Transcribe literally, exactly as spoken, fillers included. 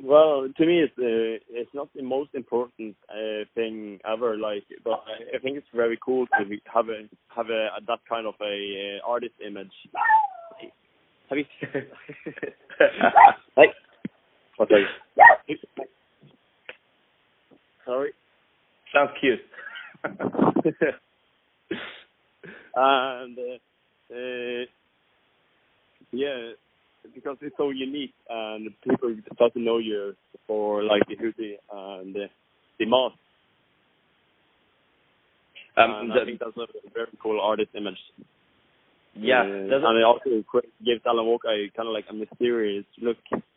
Well, to me, it's uh, it's not the most important uh, thing ever. Like, but I I think it's very cool to be- have a have a, that kind of a uh, artist image. Have you? Like, what are you? Sorry. Sounds cute. and uh, uh, yeah, because it's so unique, and people start to know you for like the hoodie and uh, the mask. Um, and the, I think that's a very cool artist image. yeah, uh, and it also gives Alan Walker a kind of like a mysterious look.